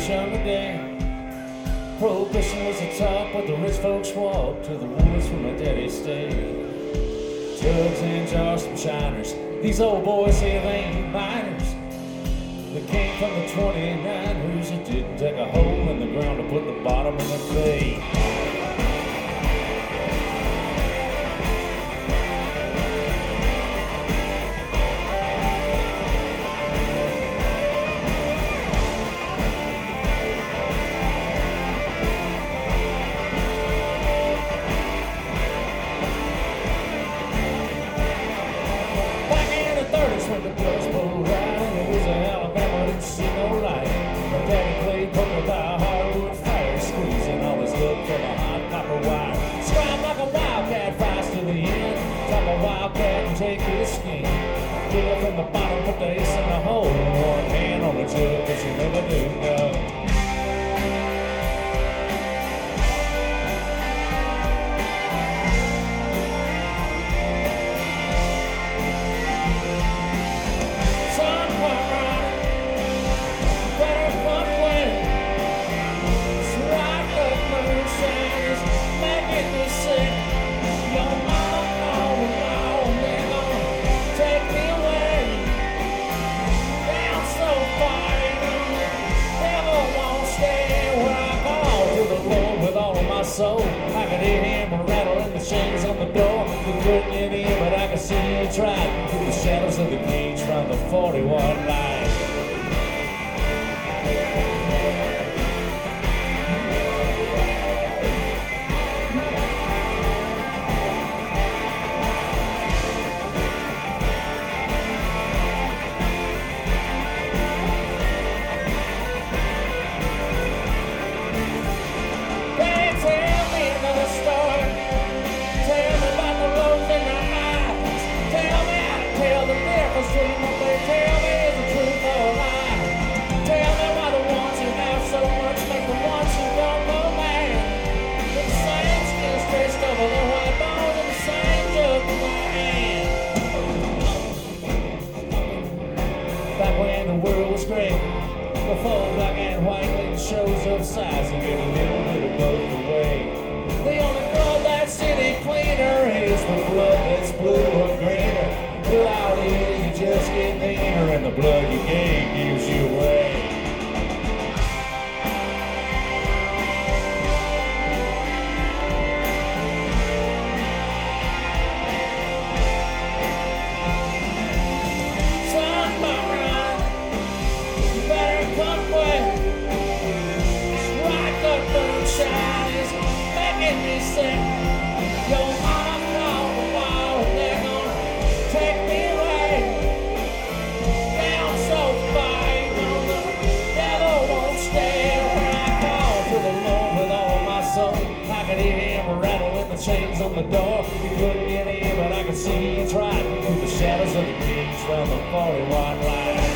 younger day. Prohibition was the talk, but the rich folks walked to the woods where my daddy stayed. Jugs and jars from shiners, these old boys say they ain't miners. They came from the 29 who's that didn't take a hole in the ground to put the bottom in the clay. When the Dust Bowl ride and it was a Alabama, didn't see no light. My daddy played poker by a hardwood fire, squeezing all his luck from a hot copper wire. Scribe like a wildcat, fast to the end. Top a wildcat and take his skin. Get up from the bottom, put the ace in the hole. One hand on the jug, but you never do know. So I could hear him rattling the chains on the door. We couldn't get in, but I could see he tried through the shadows of the cage from the 40-watt light. Back when the world was great, before black and white made shows of size and gave a little bit of both away. The only blood that city cleaner is the blood that's blue or greener. The out here you just get meaner, and the blood you gave gives you away. Chains on the door, you couldn't get in, but I could see you trying through the shadows of the cage round the 40-watt light.